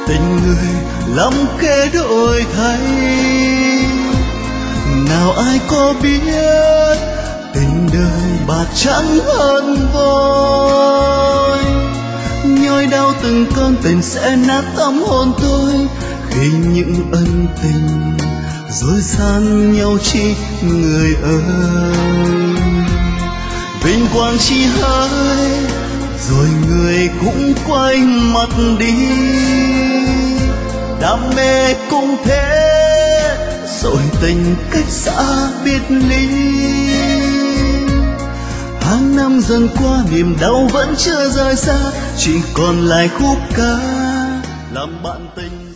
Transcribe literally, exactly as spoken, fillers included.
Tình người lắm kẻ đổi thay, nào ai có biết tình đời bạc trắng hơn vôi. Nhói đau từng cơn tình sẽ nát tâm hồn tôi, khi những ân tình rồi san nhau chi người ơi. Vinh quang chi hơi rồi người cũng quay mặt đi, đam mê cũng thế rồi tình cách xa biệt ly. Tháng năm dần qua niềm đau vẫn chưa rời xa, chỉ còn lại khúc ca làm bạn tình.